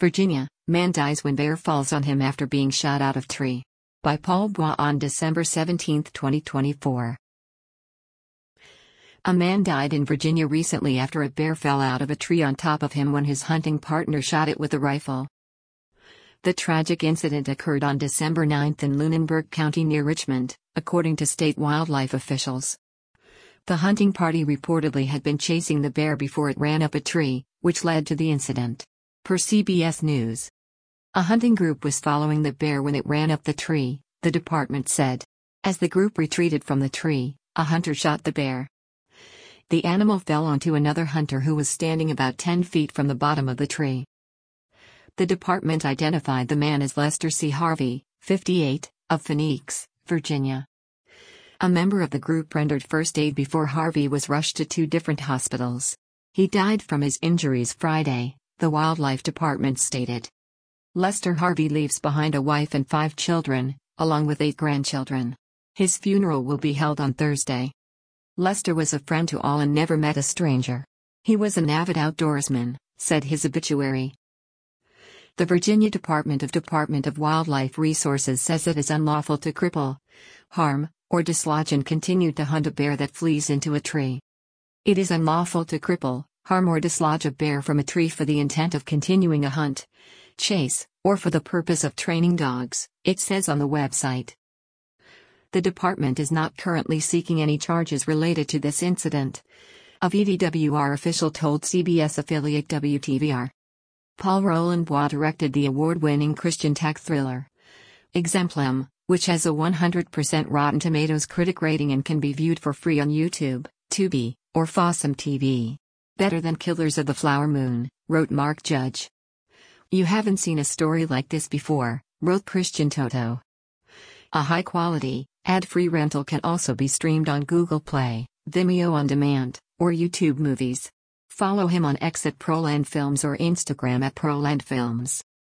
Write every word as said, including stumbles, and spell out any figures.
Virginia, man dies when bear falls on him after being shot out of tree. By Paul Bois on December seventeenth, twenty twenty-four. A man died in Virginia recently after a bear fell out of a tree on top of him when his hunting partner shot it with a rifle. The tragic incident occurred on December ninth in Lunenburg County near Richmond, according to state wildlife officials. The hunting party reportedly had been chasing the bear before it ran up a tree, which led to the incident. Per C B S News. A hunting group was following the bear when it ran up the tree, the department said. As the group retreated from the tree, a hunter shot the bear. The animal fell onto another hunter who was standing about ten feet from the bottom of the tree. The department identified the man as Lester C. Harvey, fifty-eight, of Phoenix, Virginia. A member of the group rendered first aid before Harvey was rushed to two different hospitals. He died from his injuries Friday, the Wildlife Department stated. Lester Harvey leaves behind a wife and five children, along with eight grandchildren. His funeral will be held on Thursday. Lester was a friend to all and never met a stranger. He was an avid outdoorsman, said his obituary. The Virginia Department of Department of Wildlife Resources says it is unlawful to cripple, harm, or dislodge and continue to hunt a bear that flees into a tree. It is unlawful to cripple, harm or dislodge a bear from a tree for the intent of continuing a hunt, chase, or for the purpose of training dogs, it says on the website. The department is not currently seeking any charges related to this incident, a V D W R official told C B S affiliate W T V R. Paul Roland Bois directed the award-winning Christian tech thriller Exemplum, which has a one hundred percent Rotten Tomatoes critic rating and can be viewed for free on YouTube, Tubi, or Fossum T V. Better than Killers of the Flower Moon, wrote Mark Judge. You haven't seen a story like this before, wrote Christian Toto. A high-quality, ad-free rental can also be streamed on Google Play, Vimeo On Demand, or YouTube Movies. Follow him on X at Proland Films or Instagram at Proland Films.